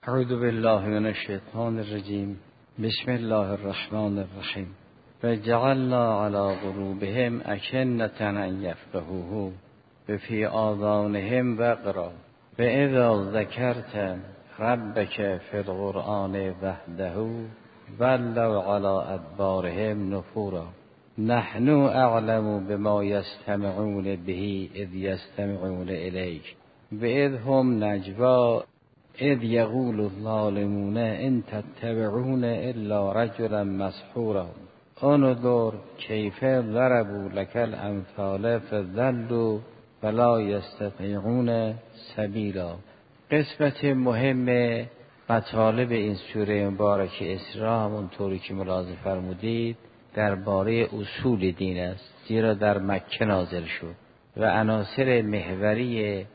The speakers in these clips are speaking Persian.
اعوذ بالله من الشیطان الرجیم. بسم الله الرحمن الرحیم. وجعلنا على قلوبهم أكنة أن يفقهوه وفي آذانهم وقرا وإذا ذكرت ربك في القرآن وحده ولوا على أدبارهم نفورا نحن أعلم بما يستمعون به إذ يستمعون إليك وإذ هم نجوى اذ یقول الظالمون ان تتبعون الا رجلا مسحورا انظر کیف ضربوا لك الامثال فضلوا ولا یستطیعون سبیلا. قسمت مهم مطالب این سوره مبارکه اسراء همونطوری که ملاحظه فرمودید درباره اصول دین است، زیرا در مکه نازل شد و عناصر محوری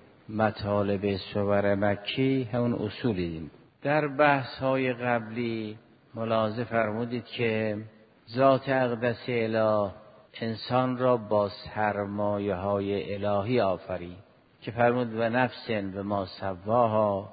مطالب سور مکی همون اصول دین. در بحث های قبلی ملاحظه فرمودید که ذات اقدس اله انسان را با سرمایه های الهی آفرید که فرمود و نفس و ما سواها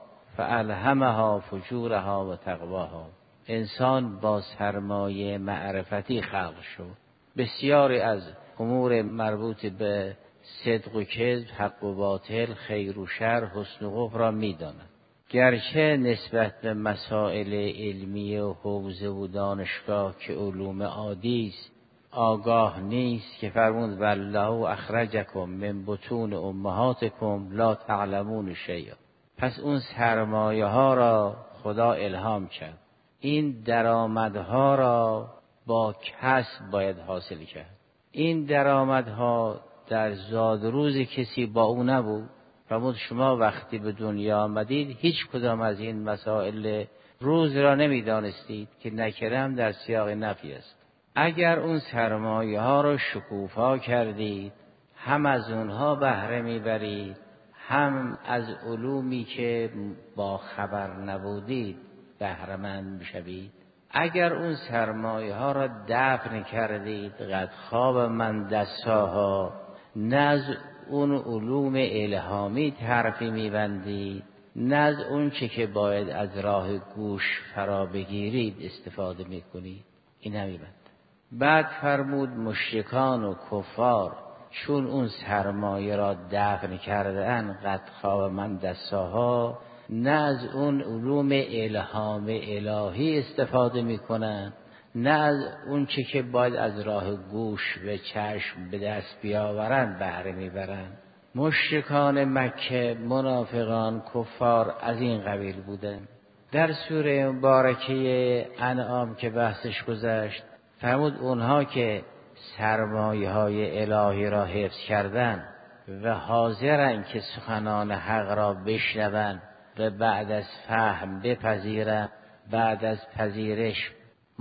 فالهمها فجورها و تقواها. انسان با سرمایه معرفتی خلق شد. بسیاری از امور مربوط به صدق و کذب، حق و باطل، خیر و شر، حسن و قبح را می‌داند. گرچه نسبت به مسائل علمی و حوزه و دانشگاه که علوم عادی است آگاه نیست که فرمود والله اخرجکم من بطون امهاتکم لا تعلمون شیئا. پس اون سرمایه ها را خدا الهام کرد. این درآمدها را با کسب باید حاصل کرد. این درآمدها در زاد روز کسی با او نبود. فرمود شما وقتی به دنیا آمدید هیچ کدام از این مسائل روز را نمیدانستید که نکرم در سیاق نفی است. اگر اون سرمایه ها را شکوفا کردید هم از اونها بهره میبرید هم از علومی که با خبر نبودید بهره مند میشوید. اگر اون سرمایه ها را دفن کردید قد خواب من دساها، نه از اون علوم الهامی حرفی میبندید نه از اون چه که باید از راه گوش فرا بگیرید استفاده میکنید. این نمیبند. بعد فرمود مشرکان و کفار چون اون سرمایه را دفن کردن قد خواب من دساها، نه از اون علوم الهام الهی استفاده میکنن نه از اون چه که باید از راه گوش و چشم به دست بیاورن بهره میبرن. مشرکان مکه، منافقان، کفار از این قبیل بودن. در سوره مبارکه انعام که بحثش گذشت فرمود اونها که سرمایه های الهی را حفظ کردن و حاضرن که سخنان حق را بشنون و بعد از فهم بپذیرن، بعد از پذیرش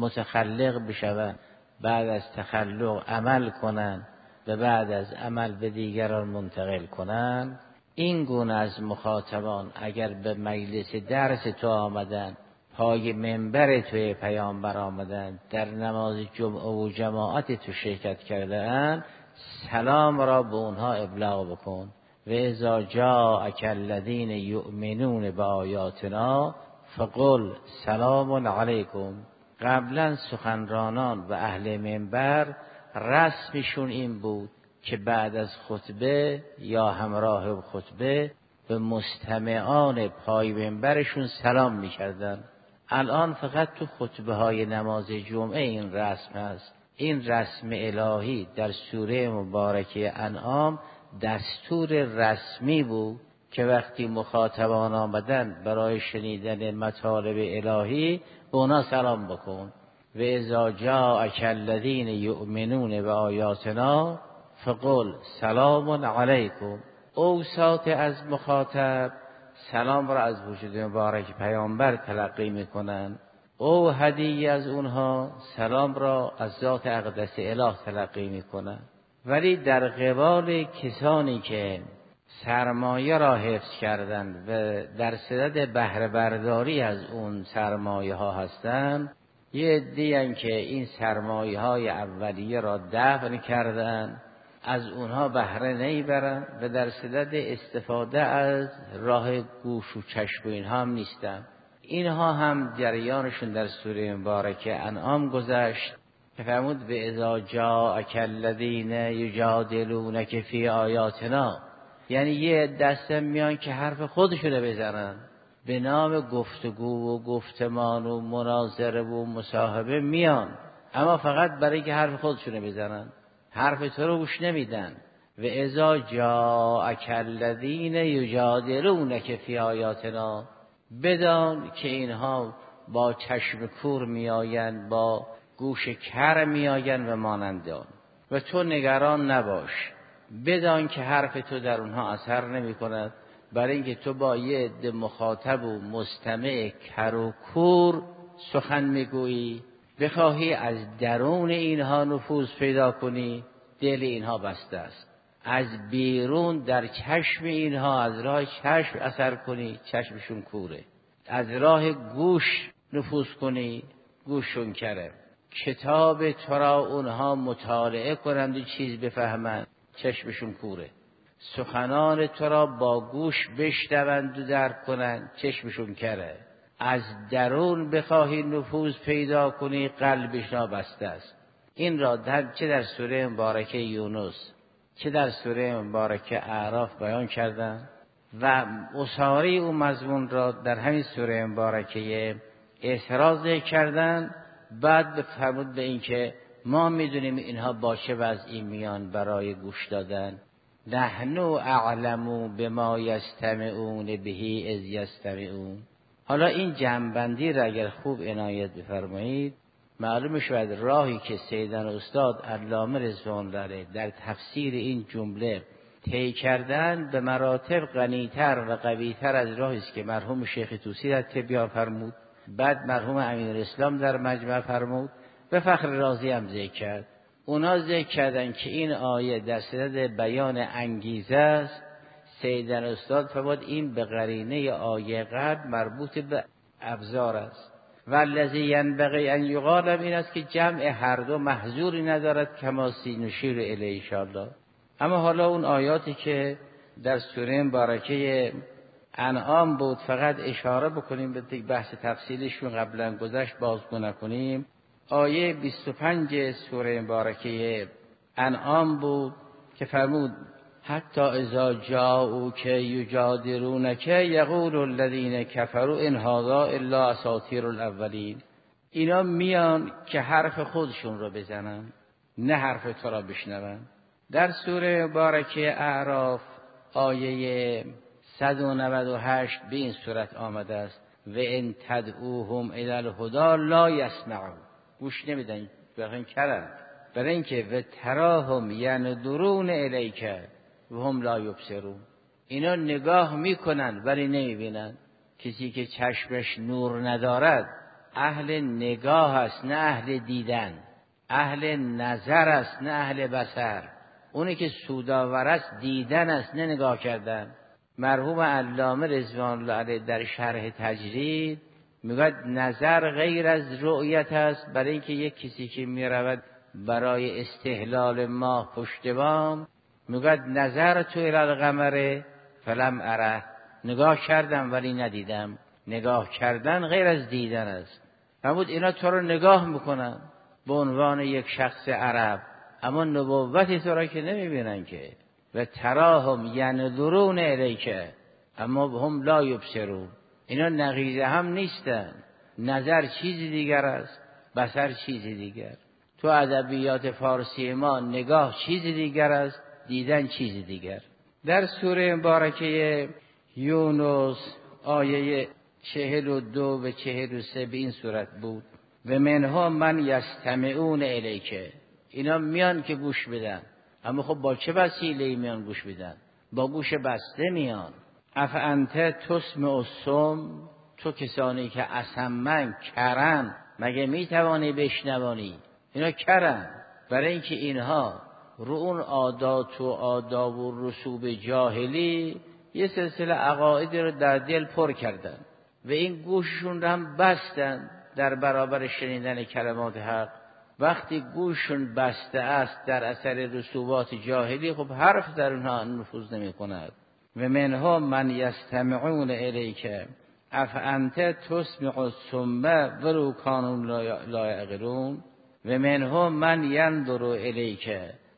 متخلق بشون، بعد از تخلق عمل کنن و بعد از عمل به دیگران منتقل کنن. این گونه از مخاطبان اگر به مجلس درس تو آمدن، پای منبر توی پیامبر آمدن، در نماز جمعه و جماعت تو شرکت کردن، سلام را به اونها ابلاغ بکن. و اذا جاءک الذین یؤمنون بآیاتنا فقل سلام علیکم. قبلا سخنرانان و اهل منبر رسمشون این بود که بعد از خطبه یا همراه خطبه به مستمعان پای منبرشون سلام میکردن. الان فقط تو خطبه های نماز جمعه این رسم هست. این رسم الهی در سوره مبارکه انعام دستور رسمی بود که وقتی مخاطبان آمدن برای شنیدن مطالب الهی به اونا سلام بکن. و اذا جاءک الذین یؤمنون بآیاتنا فقل سلام علیکم. اوساط از مخاطب سلام را از وجود مبارک پیامبر تلقی میکنن، او هدیه از اونها سلام را از ذات اقدس اله تلقی میکنن. ولی در قبال کسانی که سرمایه را حفظ کردند و در صدد بهره برداری از اون سرمایه ها هستند، یه عده‌ای که این سرمایه های اولیه را دفن کردند، از اونها بهره نمیبرند و در صدد استفاده از راه گوش و چشم و اینها هم نیستند. اینها هم جریانشون در سوره مبارکه انعام گذشت که فرمود به اذا جاءک الذین یجادلونک فی آیاتنا، یعنی یه دسته میان که حرف خودشونه بزنن، به نام گفتگو و گفتمان و مناظره و مصاحبه میان، اما فقط برای که حرف خودشونه بزنن، حرف تو رو گوش نمیدن. و اذا جاءک الذین یجادلونک فی آیاتنا، بدان که اینها با چشم کور میآیند، با گوش کر میآیند و مانند آن، و تو نگران نباش، بدان که حرف تو در اونها اثر نمی کند، برای اینکه تو با یه عده مخاطب و مستمع کر و کور سخن میگویی. بخواهی از درون اینها نفوذ پیدا کنی، دل اینها بسته است. از بیرون در چشم اینها از راه چشم اثر کنی، چشمشون کوره. از راه گوش نفوذ کنی، گوششون کره. کتاب تو را اونها مطالعه کنند و چیز بفهمند، چشمشون کوره. سخنان تو را با گوش بشنوند و درک کنند، چشمشون کره. از درون بخواهی نفوذ پیدا کنی، قلبش نابسته است. این را چه در سوره مبارکه یونس چه در سوره مبارکه اعراف بیان کردن و اصاره اون مضمون را در همین سوره مبارکه اسراء کردن. بعد فرمود به این که ما میدونیم اینها با چه وضعی میان برای گوش دادن. نحن اعلم بما یستمعون به اذ یستمعون. حالا این جمع‌بندی را اگر خوب عنایت بفرمایید، معلوم شود راهی که سیدن استاد علامه رضوان الله در تفسیر این جمله طی کردن به مراتب غنی‌تر و قوی‌تر از راهی است که مرحوم شیخ طوسی در تبیان فرمود، بعد مرحوم امین‌الاسلام در مجمع فرمود و فخر رازی هم ذکر کرد. اونا ذکر کردن که این آیه در صدد بیان انگیزه است. سیدن استاد فرمود این به قرینه آیه قبل مربوط به ابزار است. والذی ینبغی ان یقال، این است که جمع هر دو محظوری ندارد، کما نشیر الیه ان شاءالله. اما حالا اون آیاتی که در سوره مبارکه انعام بود، فقط اشاره بکنیم به بحث تفصیلشون، قبلا گذشت بازگو نکنیم. آیه 25 سوره مبارکه انعام بود که فرمود حتی اذا جاءوک یجادلونک یقول الذین کفروا ان هذا الا اساطیر الاولین. اینا میان که حرف خودشون رو بزنن، نه حرف تو را بشنون. در سوره مبارکه اعراف آیه 198 به این صورت آمده است و ان تدعوهم الی الهدی لا یسمعون، گوش نمیدن، بخن کردن. برای اینکه و تراهم ینظرون الیک و هم لا یبصرون، اینا نگاه میکنن ولی نمیبینن. کسی که چشمش نور ندارد اهل نگاه است نه اهل دیدن، اهل نظر است نه اهل بصر. اونی که سودآور است دیدن است نه نگاه کردن. مرحوم علامه رضوان الله علیه در شرح تجرید میگه نظر غیر از رؤیت است، برای اینکه یک کسی که میرود برای استهلال ماه پشت بام میگه نظر تو الی القمر فلم اره، نگاه کردم ولی ندیدم. نگاه کردن غیر از دیدن است. فرمود اینا تو رو نگاه میکنن به عنوان یک شخص عرب، اما نبوت تو را که نمیبینن که. و تراهم ینظرون الیک اما هم لا یبصرون، اینا نقیض هم نیستن. نظر چیزی دیگر است، بصر چیزی دیگر. تو ادبیات فارسی ما نگاه چیزی دیگر است، دیدن چیزی دیگر. در سوره مبارکه یونس آیه 42 و 43 به این صورت بود و منها من یستمعون الیک، اینا میان که گوش بدن، اما خب با چه وسیله‌ای میان گوش بدن؟ با گوش بسته میان. افانت تسمع الصم، تو کسانی که اصمن کرن مگه میتوانی بشنوانی؟ اینا کرن، برای اینکه اینها رو اون عادات و آداب و رسوب جاهلی یه سلسله عقاید رو در دل پر کردن و این گوششون رو هم بستن در برابر شنیدن کلمات حق. وقتی گوششون بسته است در اثر رسوبات جاهلی، خب حرف در اونها نفوذ نمی کند. و منها من یستمعون الیک، افانت تسمع الصم ولو کانوا لا یعقلون و منهم من ینظر الیک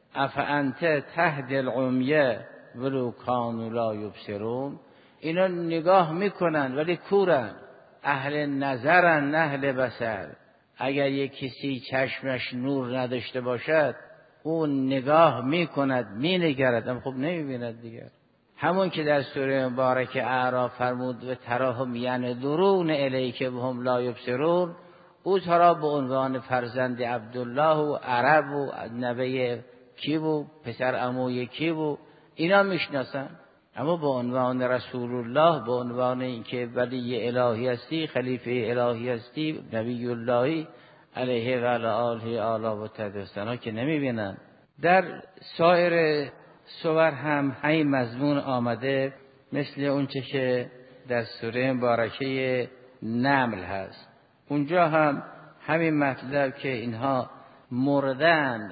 افانت تهدی العمی ولو کانوا لا یبصرون. اینا نگاه میکنن ولی کورن، اهل نظرن نه اهل بصر. اگر یک کسی چشمش نور نداشته باشد اون نگاه میکند مینگرد اما خب نمیبیند دیگر. همون که در سوره مبارک اعراف فرمود و تراهم ینظرون الیک وهم لا یبصرون، او ترا به عنوان فرزند عبدالله و عرب و نوه کی و پسر عموی کی و اینا میشناسن، اما به عنوان رسول الله، به عنوان اینکه ولی الهی هستی، خلیفه الهی هستی، نبی اللهی علیه و آله و تدستنا که نمیبینن. در سایر سور هم همین مضمون آمده، مثل اونچه که در سوره مبارکه نمل هست. اونجا هم همین مطلب که اینها مردن،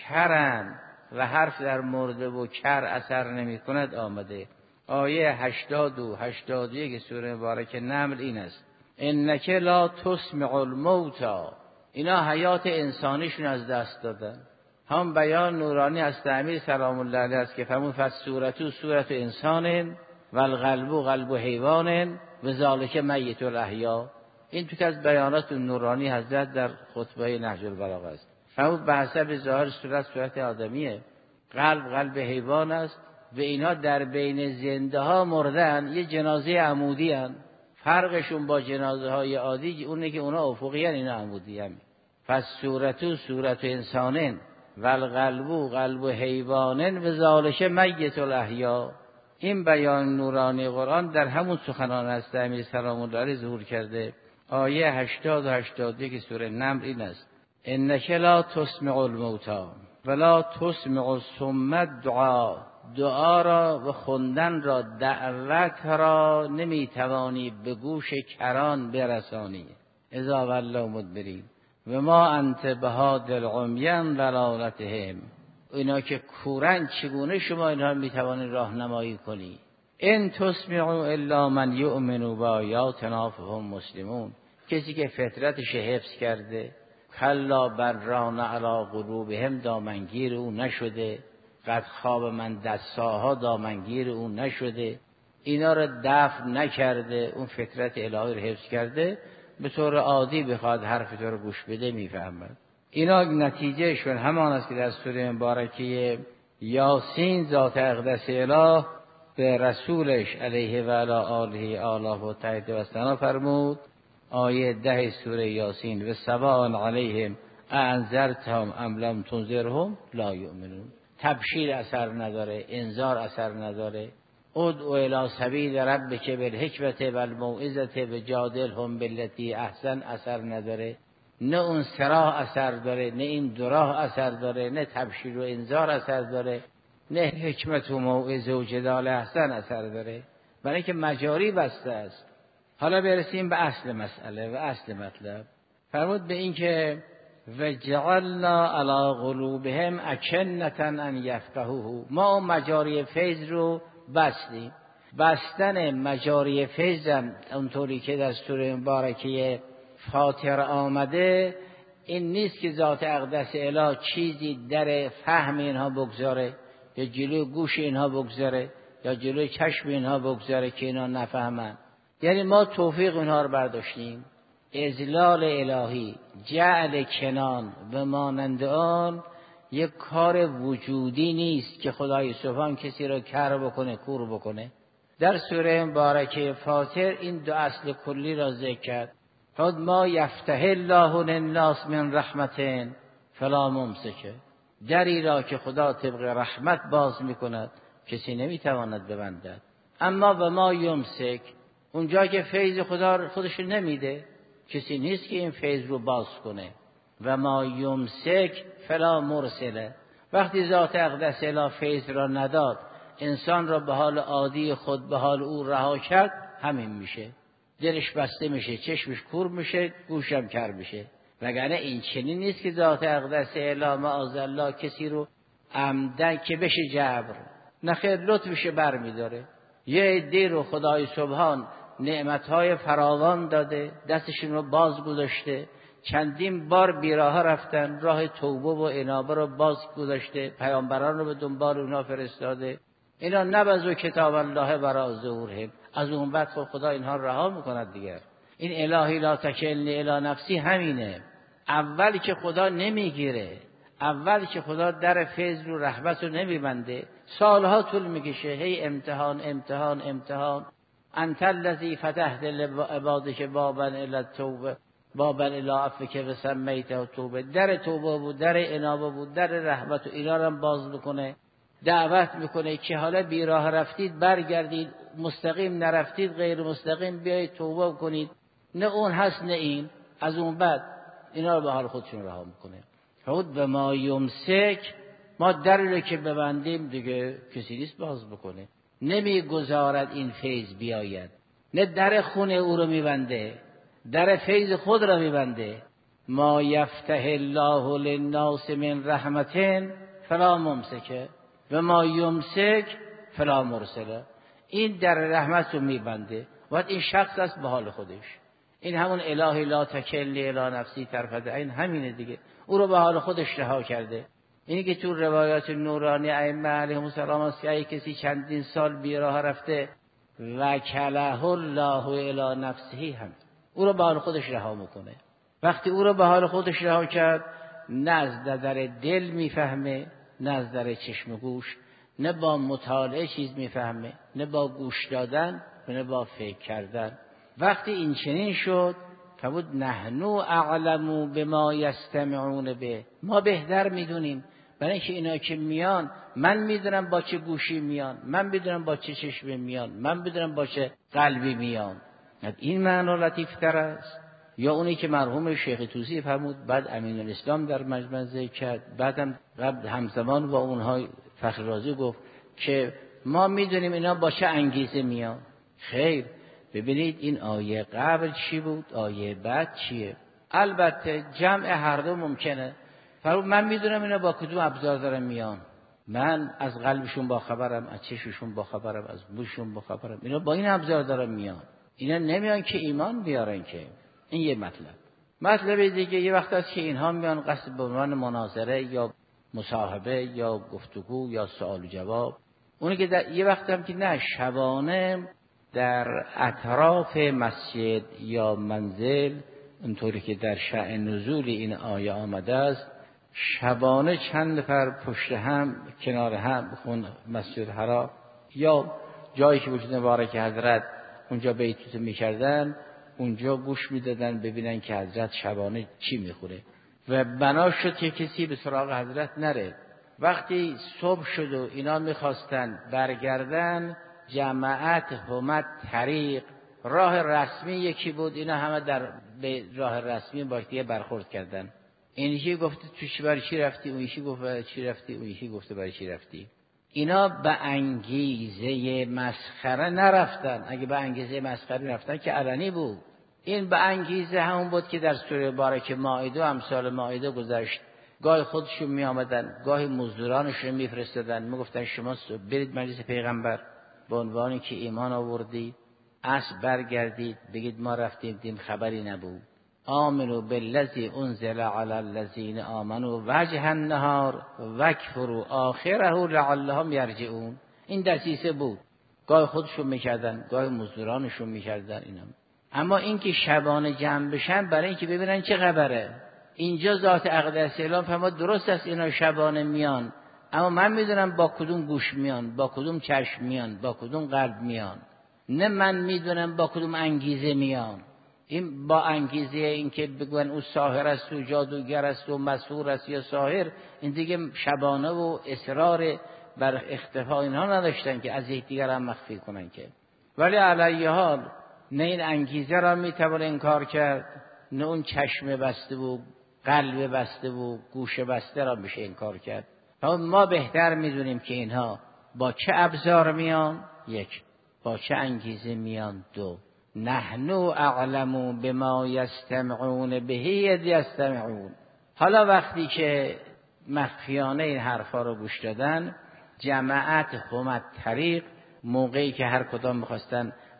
کرن و حرف در مرده و کر اثر نمی کند آمده. آیه 80 و 81 سوره مبارکه نمل این است: انک لا تسمع الموتى. اینا حیات انسانیشون از دست دادن. هم بیان نورانی از امیر سلام الله علیه است که فرمود فالصورة صورة انسان و القلب قلب حیوان و ذالک میت الاحیا. این تو که از بیانات نورانی حضرت در خطبه نهج البلاغه است. فرمود به حسب ظاهر صورت آدمیه، قلب حیوان است و اینا در بین زنده ها مردن، یه جنازه عمودی هن. فرقشون با جنازه های عادی اونه که اونا افقی هن، اینا عمودی هن. فالصورة صورة انسان و القلب قلب حیوان و ذالک میت الاحیا. این بیان نورانی قرآن در همون سخنان است امیر سلام الله علیه ظهور کرده. آیه 80 و 81 سوره نمل این است: انک لا تسمع الموتى ولا تسمع الصم الدعاء. دعا را و خواندن را، دعوت را نمیتوانی به گوش کران برسانی. اذا ولوا مدبرین و ما انت بهادی العمی ضلالتهم. اینا که کورن چگونه شما اینها میتوانی راهنمایی کنی؟ ان تسمعوا الا من یؤمن بآیاتنا فهم مسلمون. کسی که فطرتش حفظ کرده، کلا بران علی قلوبهم، دامنگیر او نشده، قد خواب من دستاها، دامنگیر او نشده، اینا رو دفع نکرده، اون فطرت الهی رو حفظ کرده، به طور عادی بخواد حرف تو رو گوش بده میفهمد. اینا نتیجه شون همان است که در سوره مبارکه یاسین ذات اقدس اله به رسولش علیه و آله و تدستنا فرمود. آیه 10 سوره یاسین: و سواء علیهم انذرتهم ام لم تنذرهم لا یؤمنون. تبشیر اثر نداره، انذار اثر نداره. ادعو الی سبیل ربک بالحکمة والموعظة وجادلهم بالتی احسن اثر نداره. نه اون صراح اثر داره، نه این دراه اثر داره، نه تبشیر و انذار اثر داره، نه حکمت و موعظه و جدال احسن اثر داره، برای که مجاری بسته است. حالا برسیم به اصل مسئله و اصل مطلب. فرمود به این که وجعلنا علی قلوبهم اکنة ان یفقهوه. ما مجاری فیض رو بستیم. بستن مجاری فیض هم اونطوری که در سوره مبارکه فاطر آمده، این نیست که ذات اقدس اله چیزی در فهم اینها بگذاره یا جلوی گوش اینها بگذاره یا جلوی چشم اینها بگذاره که اینا نفهمن. یعنی ما توفیق اینها رو برداشتیم. اذلال الهی، جعل کنان و مانند آن یک کار وجودی نیست که خدای سبحان کسی رو کر بکنه، کور بکنه. در سوره مبارکه فاطر این دو اصل کلی را ذکر کرد. خود ما یفتح الله للناس من رحمت فلا ممسک. دری را که خدا طبق رحمت باز میکند کسی نمیتواند ببندد. اما و ما یمسک، اونجا که فیض خدا خودش نمیده کسی نیست که این فیض رو باز کنه. و ما یمسک فلا مرسله. وقتی ذات اقدس اله فیض را نداد، انسان را به حال عادی خود به حال او رها کرد، همین میشه. دلش بسته میشه، چشمش کور میشه، گوشم کر میشه. وگرنه این چنین نیست که ذات اقدس اله معاذالله کسی رو عمدن که بشه جبر. نخیر، لطفش بر میداره. یه عده رو خدای سبحان نعمتهای فراوان داده، دستشون رو باز گذاشته، چندین بار بیراه رفتن، راه توبه و انابه رو باز گذاشته، پیامبران رو به دنبال اونا فرستاده. اینا نبذوا کتاب الله برا ظهورهم، از اون بعد خدا اینها رها میکند دیگر. این الهی لا تکلنی الی نفسی همینه. اولی که خدا نمیگیره، اولی که خدا در فیض رو رحمت رو نمیبنده، سالها طول میکشه، هی امتحان امتحان امتحان. انت الذی فتحت لعبادک بابا الی التوبه بابا الی عفوک و سمیته توبه. در توبه بود، در انابه بود، در رحمت و اینا رو باز میکنه، دعوت میکنه که حالا بیراه رفتید برگردید، مستقیم نرفتید غیر مستقیم بیایید توبه کنید. نه اون هست نه این. از اون بعد اینا رو به حال خودشون رها میکنه. خود به ما یمسک، ما در رو که ببندیم دیگه کسی نیست باز بکنه. نمیگذارد این فیض بیاید. نه در خونه او رو میبنده، در فیض خود را میبنده. ما یفتح الله للناس من رحمتین فلا ممسکه و ما یمسک فلا مرسله. این در رحمت رو میبنده و این شخص است به حال خودش. این همون الهی لا تکلنی الی نفسی طرفت عین همینه دیگه. او رو به حال خودش رها کرده. اینی که تو روایات نورانی ائمه علیهم السلام است که کسی چندین سال بیراه رفته و کله الله الی نفسه، هم او رو به حال خودش رها میکنه. وقتی او رو به حال خودش رها کرد، نه از نظر دل میفهمه، نه از نظر چشم و گوش، نه با مطالعه چیز میفهمه، نه با گوش دادن و نه با فکر کردن. وقتی این چنین شد فبود نحنو اعلم بما یستمعون به، ما بهتر میدونیم. برای اینکه اینا که میان، من میدونم با چه گوشی میان، من میدونم با چه چشمی میان، من میدونم با چه قلبی میان. این معنا لطیفتر است. یا اونی که مرحوم شیخ طوسی فرمود، بعد امین الاسلام در مجمع ذکر کرد، بعدم قبل همزمان با اونها فخر رازی گفت که ما میدونیم اینا با چه انگیزه میان. خیر، ببینید این آیه قبل چی بود، آیه بعد چیه. البته جمع هر دو ممکنه. فرمود من میدونم اینا با کدوم ابزار دارن میان، من از قلبشون با خبرم، از چشمشون با خبرم، از بوششون با خبرم، اینا با این ابزار دارن میان. اینا نمیان که ایمان بیارن که. این یه مطلب دیگه. یه وقت است که اینها میان قصد به عنوان مناظره یا مصاحبه یا گفتگو یا سوال و جواب. اونی که در یه وقت هم که نه، شبانه در اطراف مسجد یا منزل، اونطوری که در شأن نزول این آیه آمده است، شبانه چند نفر پشت هم کنار هم خون مسجد حرام یا جایی که وجود مبارک حضرت اونجا بیتوته میکردن، اونجا گوش میدادن ببینن که حضرت شبانه چی میخوره. و بنا شد که کسی به سراغ حضرت نره. وقتی صبح شد و اینا میخواستن برگردن، جماعت همت طریق، راه رسمی یکی بود، اینا همه در به راه رسمی با دیگه برخورد کردن. این یکی گفته تو چی برای چی رفتی، اون یکی گفت برای چی رفتی، اون یکی گفته برای چی رفتی. اینا به انگیزه مسخره نرفتن. اگه به انگیزه مسخره رفتن که علنی بود. این به انگیزه همون بود که در سوره بارکه مائده و امثال مائده گذشت. گاهی خودشون می آمدن، گاهی مزدورانشون می فرستادن، می گفتن شما برید مجلس پیغمبر به عنوانی که ایمان آوردید، اصل برگردید بگید ما رفتیم دیم خبری نبود. آمنوا بالذی انزل علی الذین آمنوا وجه النهار واکفروا آخره لعلهم یرجعون. این دسیسه بود. گاهی خودشون میکردن، گاهی مزدورانشون میکردن. اینا اما این که شبانه جمع بشن برای اینکه ببینن چه خبره. اینجا ذات اقدس اعلام فرمود درست است اینا شبانه میان، اما من میدونم با کدوم گوش میان، با کدوم چشم میان، با کدوم قلب میان. نه من میدونم با کدوم انگیزه میان. این با انگیزه این که بگن او ساحر است و جادوگر است و مسحور است یا ساحر، این دیگه شبانه و اصرار بر اختفا اینها نداشتن که از یکدیگر هم مخفی کنن که. ولی علیه حال نه این انگیزه را میتوان انکار کرد، نه اون چشم بسته و قلب بسته و گوش بسته را میشه انکار کرد. ما بهتر میدونیم که اینها با چه ابزار میان، یک، با چه انگیزه میان، دو، نحنو اعلم بما یستمعون به اذ یستمعون. حالا وقتی که مخفیانه این حرفا رو گوش دادن، جماعت همت طریق، موقعی که هر کدام میخواستن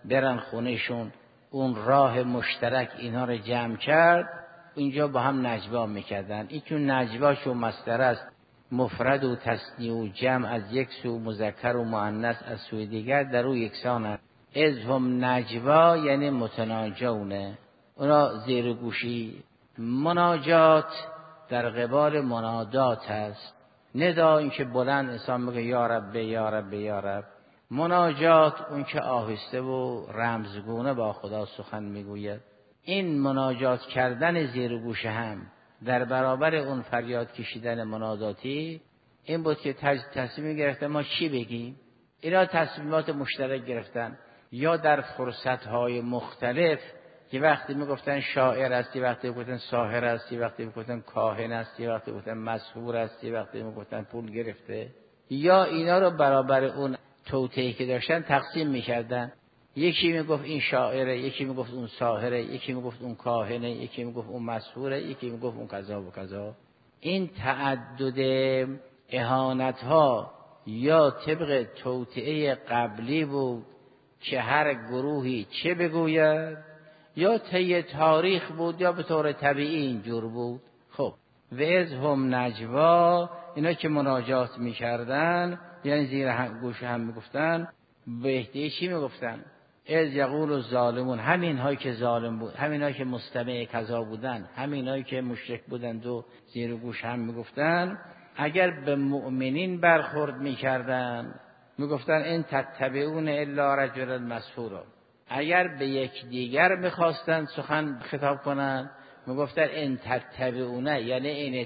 برن خونهشون. اون راه مشترک اینها رو جمع کرد، اینجا با هم نجوا میکردن. این چون نجوا چون مصدر است، مفرد و تثنیه و جمع از یک سو، مذکر و مؤنث از سوی دیگر در او یکسان است. از هم نجوا یعنی متناجونه، اونا زیر گوشی. مناجات در قبال منادات است. ندا این که بلند انسان میگه یا رب یا رب یا رب. مناجات اون که آهسته و رمزگونه با خدا سخن میگوید. این مناجات کردن زیر گوش هم در برابر اون فریاد کشیدن مناداتی این بود که تصمیم گرفتن ما چی بگیم. اینا تصمیمات مشترک گرفتن، یا در فرصتهای مختلف که وقتی میگفتن شاعر است، وقتی میگفتن ساحر است، وقتی میگفتن کاهن است، وقتی میگفتن مسحور است، وقتی میگفتن پول گرفته، یا اینا رو برابر اون توطئه‌ای که داشتن تقسیم میکردن. یکی میگفت این شاعره، یکی میگفت اون ساحره، یکی میگفت اون کاهنه، یکی میگفت اون مسحوره، یکی میگفت اون کذا و کذا. این تعدد اهانت ها یا طبق توطئه قبلی بود که هر گروهی چه بگوید، یا طی تاریخ بود یا به طور طبیعی اینجور بود. خب و از هم نجوا، اینا که مناجات میکردن یعنی زیر گوش هم میگفتن، بهتی چی میگفتن؟ از یقول الظالمون، همین هایی که ظالم بود، همین هایی که مستمع کذا بودن، همین هایی که مشرک بودند و زیر گوش هم میگفتن، اگر به مؤمنین برخورد میکردن میگفتن این تتبعون الا رجلا مسحورا. اگر به یک دیگر میخواستن سخن خطاب کنن میگفتن این تتبعونه، یعنی این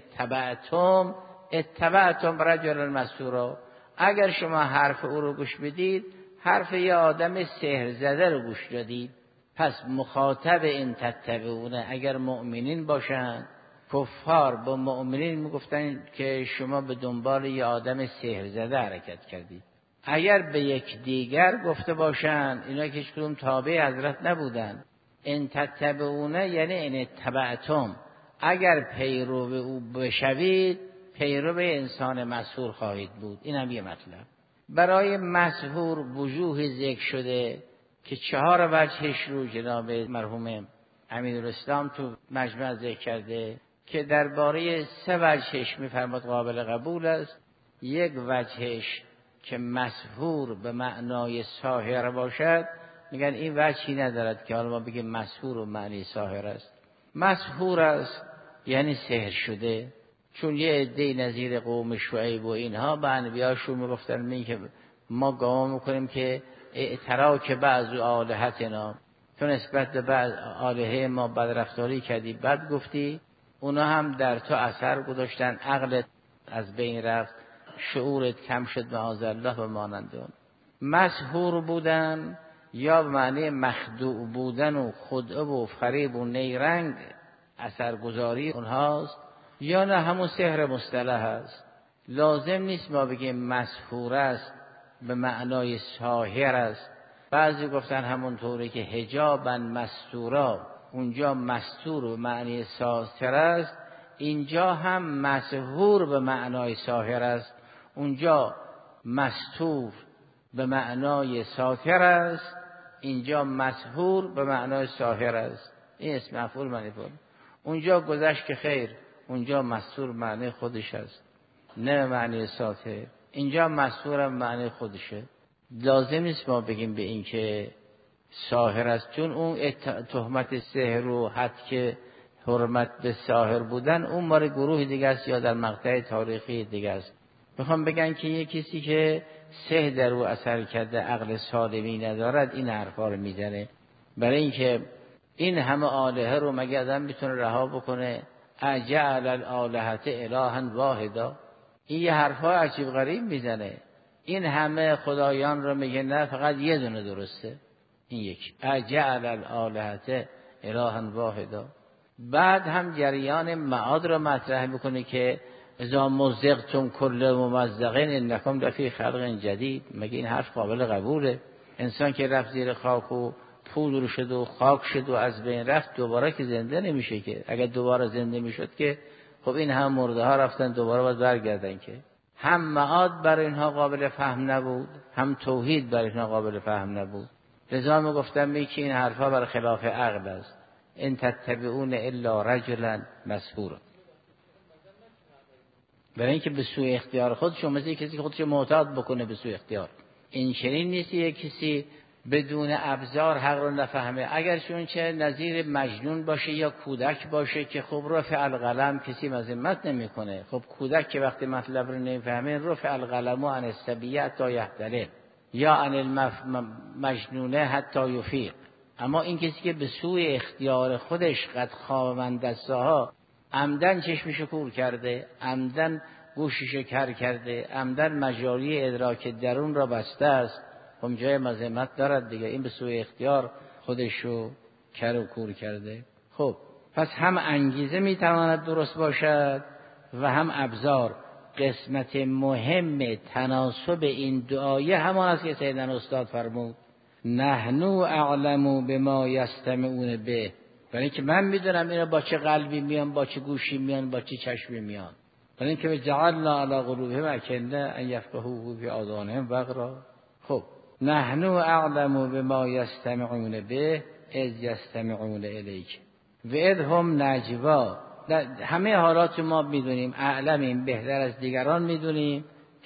اتبعتم رجلا مسحورا. اگر شما حرف او رو گوش بدید حرف یه آدم سحر زده رو گوش دادید. پس مخاطب این تتبعونه اگر مؤمنین باشن، کفار با مؤمنین میگفتن که شما به دنبال یه آدم سحر زده حرکت کردید. اگر به یک دیگر گفته باشن، اینا که هیچ کدوم تابع حضرت نبودن، ان تتبعونه یعنی ان اتبعتم، اگر پیرو او بشوید پیرو انسان مسحور خواهید بود. این هم یه مطلب. برای مسحور وجوه ذکر شده که 4 وجهش رو جناب مرحوم امیرالاسلام تو مجمع ذکر کرده که درباره 3 وجهش میفرماد قابل قبول است. یک وجهش که مسحور به معنای ساحر باشد، میگن این وجهی ندارد که حالا ما بگیم مسحور و معنی ساحر است. مسحور است یعنی سحر شده، چون یه عده نظیر قوم شعیب و اینها به انبیاشون میگفتن میگه ما گمان میکنیم که اعتراک بعض آلهتنا، تو نسبت به بعض آلهه ما بدرفتاری کردی، بد گفتی، اونا هم در تو اثر گذاشتن، عقلت از بین رفت، شعورت کم شد معاذالله و مانند اون. مسحور بودن یا به معنی مخدوع بودن و خدعه و فریب و نیرنگ اثرگذاری اونهاست، یا نه همون سحر مصطلح است. لازم نیست ما بگیم مسحور است به معنای ساحر است. بعضی گفتن همون طوری که حجابا مستورا، اونجا مستور به معنی ساحر است، اینجا هم مسحور به معنای ساحر است. اونجا مستور به معنای ساحر است، اینجا مسحور به معنای ساحر است. این اسم مفعول معنی بود. اونجا گذشت که خیر، اونجا مستور معنی خودش است، نه معنی ساحر. اینجا مسحور معنی خودشه. لازم نیست ما بگیم به این که ساحر است، چون اون تهمت سحر و حد که حرمت به ساحر بودن اون مال گروه دیگه است یا در مقطع تاریخی دیگه است. میخوام بگن که یه کسی که سحر در او اثر کرده، عقل سالمی ندارد، این حرفا رو میزنه. برای اینکه این همه آلهه رو مگه آدم میتونه رها بکنه؟ اجعل الالهه الها واحدا. این یه حرفا عجیب غریب میزنه. این همه خدایان رو میگه نه، فقط یه دونه درسته. این یک اجعل الالهه الها واحدا. بعد هم جریان معاد رو مطرح میکنه که اذا مزقتم کل ممزقین انکم لفی خلق جدید. مگه این حرف قابل قبوله؟ انسان که رفت زیر خاک و پودر شد و خاک شد و از بین رفت، دوباره که زنده نمیشه که. اگر دوباره زنده میشد که خب این هم مرده ها رفتن دوباره باید برگردن که. هم معاد برای اینها قابل فهم نبود، هم توحید برای اینها قابل فهم نبود. لذا می گفتم که این حرفا بر خلاف عقل است. ان تتبعون الا رجلا مسحورا. برای اینکه به سوی اختیار خودشون، مثل کسی خودش معتاد بکنه به سوی اختیار. این چنین نیست یک کسی بدون ابزار حق رو نفهمه. اگر چون چه نظیر مجنون باشه یا کودک باشه که خب رفع القلم کسی مذمت نمیکنه. خب کودک که وقتی مطلب رو نمیفهمه رفع القلم عن الصبی حتی یحتلم یا عن المجنون حتی یفیق. اما این کسی که به سوی اختیار خودش قد خواب من دستها عمدن چشمشو کور کرده، عمدن گوششو کر کرده، عمدن مجاری ادراک درون را بسته است، خب جای مذمت دارد دیگه. این به سوی اختیار خودشو کر و کور کرده. خب پس هم انگیزه میتواند درست باشد و هم ابزار. قسمت مهم تناسب این دعایه همان است که سیدنا استاد فرمود نحنو اعلم بما یستمعون به. برای اینکه من میدونم اینا با چه قلبی میان، با چه گوشی میان، با چه چشمی میان. برای اینکه جعلنا علی قلوبهم اکنه ان یفقهوا فی آذانهم وقرا. خب نحنو اعلم بما یستمعون به اذ یستمعون الیک و اذ هم نجوا. همه حالات ما میدونیم، اعلمیم، بهتر از دیگران میدونیم،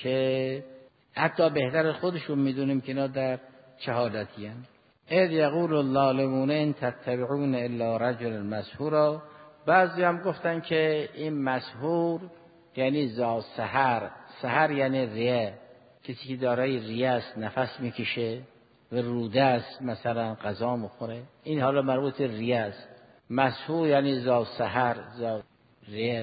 که حتی بهتر از خودشون میدونیم که اینا در چه حالتی هستند. اذ یقول الظالمون ان تتبعون الا رجلا مسحورا. بعضی هم گفتن که این مسحور یعنی ذا سحر. سحر یعنی ریه، کسی که دارای ریه است، نفس میکشه و روده است، مثلا غذا میخوره، این حالا مربوط ریه است. مسحور یعنی ذا سحر، ذا ریه.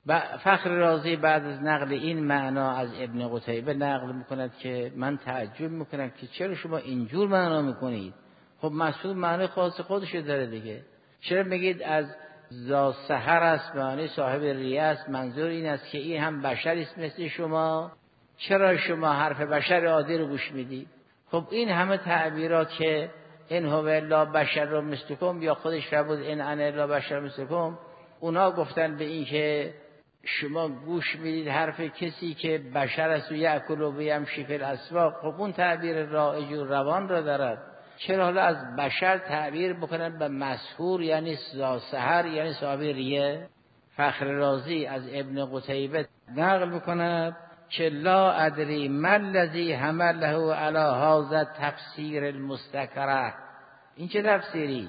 فخر رازی بعد از نقل این معنا از ابن قتیبه نقل میکند که من تعجب میکنم که چرا شما اینجور معنا میکنید. خب مسحور معنی خاص خودش داره دیگه. چرا میگید از ذا سحر است، معنی صاحب ریه است؟ منظور این است که این هم بشری است مثل شما، چرا شما حرف بشر عادی رو گوش میدید؟ خب این همه تعبیرات که ان هو الا بشر مثلکم یا خودش فرمود ان انا الا بشر مثلکم، اونا گفتن به این که شما گوش میدید حرف کسی که بشر است و یأکل و یمشی فی الاسواق. خب اون تعبیر رایج و روان را دارد. چرا حالا از بشر تعبیر بکنن به مسحور یعنی ذا سحر یعنی صاحب ریه؟ فخر رازی از ابن قتیبه نقل میکند که لا ادری ما الذی حمله علی هذا تفسیر المستکره. این چه تفسیری؟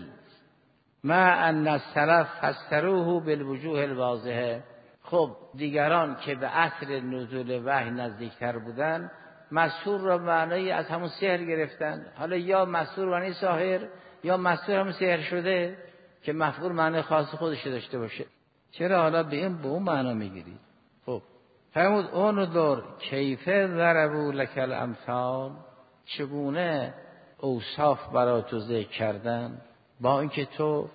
ما ان السلف فسروه بالوجوه الواضحه. خب دیگران که به اصل نزول وحی نزدیکتر بودن مسحور را معنی از همون سحر گرفتن. حالا یا مسحور معنی ساحر یا مسحور همون سحر شده که مفعول معنی خاص خودش داشته باشه. چرا حالا به اون معنا میگیرید؟ خب فرمود اون دور کیفه ضربوا لک الامثال. چگونه اوصاف برای تو ذکر کردن با اینکه تو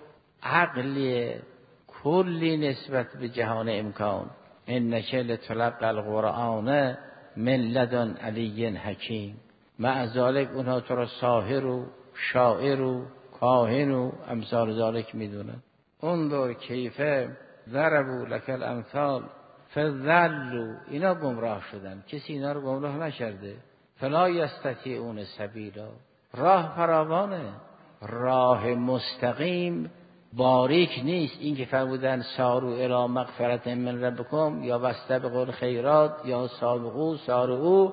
عقلی کلی نسبت به جهان امکان. انک لتلقی القرآن من لدن علی حکیم. مع ذالک اونها تو را ساحر و شاعر و کاهن و امثال ذالک میدونن. انظر کیفه ضربوا لک الامثال فضلوا. اینا گمراه شدن، کسی اینا رو گمراه نکرده. فلا یستطیعون سبیلا. راه فراوانه، راه مستقیم باریک نیست. این که فرمودن سارو الی مغفرت من ربکم یا واستبقوا الخیرات یا سابقوا سارعوا،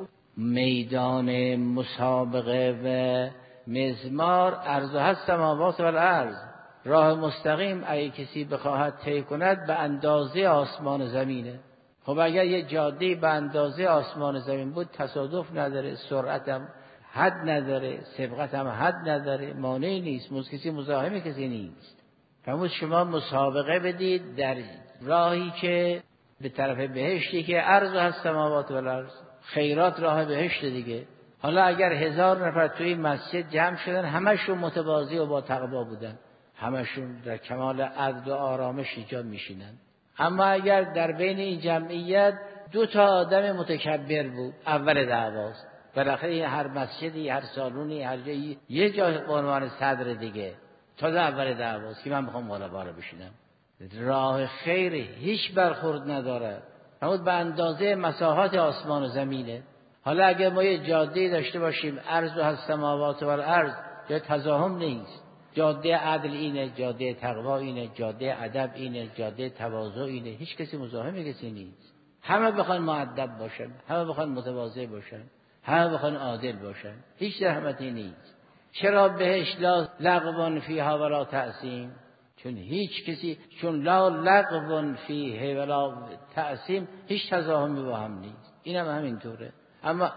میدان مسابقه و مزمار عرضها السماوات والارض. راه مستقیم اگه کسی بخواهد طی کند به اندازه آسمان زمینه. خب اگر یه جاده به اندازه آسمان زمین بود تصادف نداره، سرعت هم حد نداره، سبقت هم حد نداره، مانعی نیست، کسی مزاحم کسی نیست. فرمود شما مسابقه بدید در راهی که به طرف بهشتی که عرض هست سماوات و الارض. خیرات راه بهشت دیگه. حالا اگر 1000 نفر توی مسجد جمع شدن همشون متواضع و با تقوا بودن، همشون در کمال عدل و آرامش اینجا میشینن. اما اگر در بین این جمعیت 2 آدم متکبر بود اول دعواست، بالاخره هر مسجدی، هر سالونی، هر جایی یه جای عنوان صدر دیگه تازه اول دعواست که من میخوام بالا بالا بشینم. راه خیر هیچ برخورد نداره. همون به اندازه مساحات آسمان و زمینه. حالا اگر ما یه جاده داشته باشیم عرض و السماوات و الارض جای تزاحم نیست. جاده عدل اینه، جاده تقوا اینه، جاده ادب اینه، جاده تواضع اینه. هیچ کسی مزاحم کسی نیست. همه بخوان مؤدب باشن، همه بخوان متواضع باشن، همه بخوان عادل باشن. هیچ زحمتی نیست. چرا بهش لا لغو فیها ولا تأثیم؟ چون هیچ کسی، چون لا لغو فیه ولا تأثیم، هیچ تزاحمی با هم نیست. اینم همینطوره. اما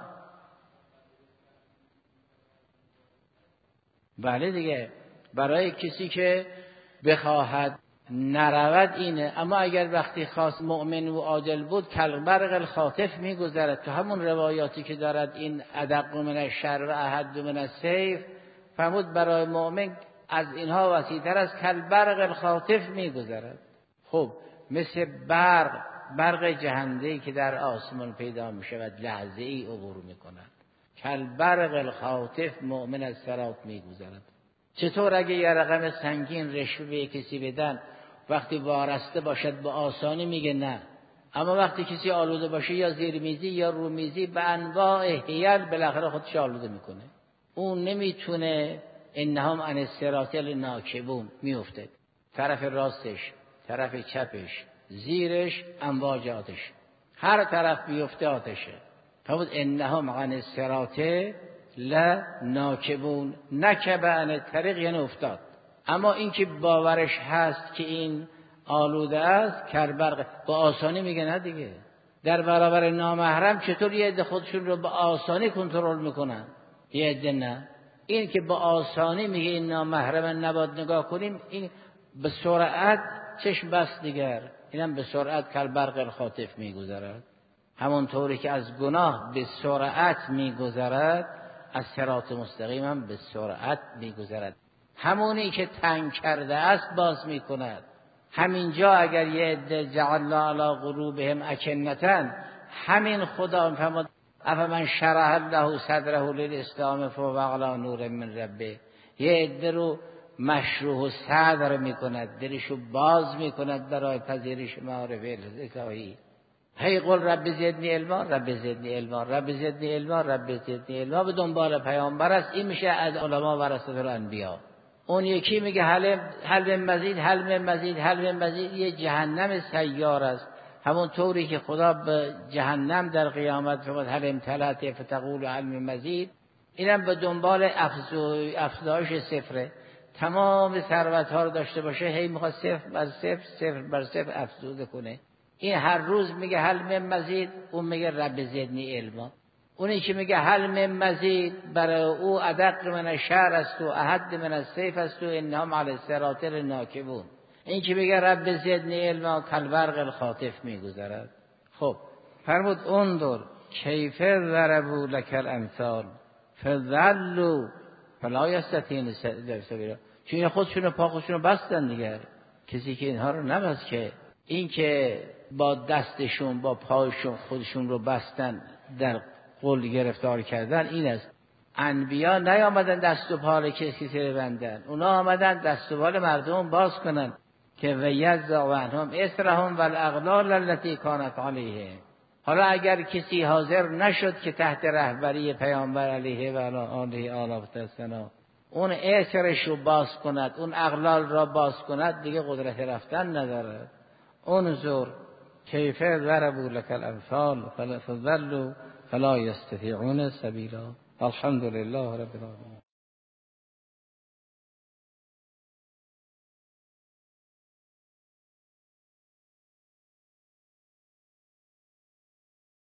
بله دیگه، برای کسی که بخواهد نرود اینه. اما اگر وقتی خاص مؤمن و عادل بود کالبرق الخاطف میگذرد. تو همون روایاتی که دارد این ادق من الشر و احد من السیف، فرمود برای مؤمن از اینها وسیع‌تر از کالبرق الخاطف میگذرد. خب مثل برق جهنده‌ای که در آسمان پیدا میشود، لحظه‌ای عبور میکند. کالبرق الخاطف مؤمن از صراط میگذرد. چطور اگه یه رقم سنگین رشوه به کسی بدن، وقتی وارسته باشد به آسانی میگه نه، اما وقتی کسی آلوده باشه یا زیرمیزی یا رومیزی به انواع حیل بالاخره خودش آلوده میکنه. اون نمیتونه. انهم عن الصراط لناکبون، میفته طرف راستش، طرف چپش، زیرش امواج آتش، هر طرف بیفته آتشه. فرمود انهم عن الصراط لناکبون. نکب عن الطریق یعنی افتاد. اما این که باورش هست که این آلوده است، کالبرق، با آسانی میگه نه دیگه. در برابر نامحرم چطور یه عده خودشون رو با آسانی کنترل میکنن، یه عده نه. این که با آسانی میگه این نامحرم نباید نگاه کنیم، این به سرعت چشم بست دیگر، اینم به سرعت کالبرق الخاطف میگذرد. همون طوری که از گناه به سرعت میگذرد، از صراط مستقیم هم به سرعت میگذرد. همونی که تنگ کرده است باز میکند. همینجا اگر یه عده جعلنا علی قلوبهم اکنة، همین خدا فرمود افمن شرح الله صدره للاسلام فهو علی نور من ربه. یه عده رو مشروح صدر میکند، دلشو باز میکند برای پذیرش معارف الهی. هی قل رب زدنی علما، رب زدنی علما، رب زدنی علما، رب زدنی علما. به دنبال پیامبر است. این میشه از علما ورثه الانبیا. اون یکی میگه حل مزید، حل مزید، حل مزید. یه جهنم سیار است. همون طوری که خدا به جهنم در قیامت فرمود حل امتلأت فتقول حل مزید، اینم به دنبال افزایش صفره. تمام ثروت ها رو داشته باشه، هی میخواد صفر بر صفر، صفر بر صفر افزوده کنه. این هر روز میگه حل مزید، اون میگه رب زدنی علما. اونی که میگه حل مزید برای او ادق من الشر است و احد من السیف است و انهم علی الصراط لناکبون. این که میگه رب زدنی علما کالبرق الخاطف میگذرد. خب فرمود انظر کیف ضربوا لك الامثال فضلوا فلا یستطیعون سبیلا. چون خودشونو پا خودشونو بستن دیگر. کسی که اینها رو نبست، که این که با دستشون با پایشون خودشون رو بستن، در قل گرفتار کردن، این است. انبیا نیامدن دست و پای کسی رو بندن، اونا آمدن دست و پای مردم باز کنن که ویضع عنهم اسرهم والاغلال التي كانت علیهم. حالا اگر کسی حاضر نشد که تحت رهبری پیامبر علیه و آله آله السلام اون اسرش رو باز کند، اون اغلال را باز کند، دیگه قدرت رفتن نداره. انظر کیف ضربوا لك الامثال فضلوا فلا یستطیعون سبیلا. الحمد لله رب العالمین.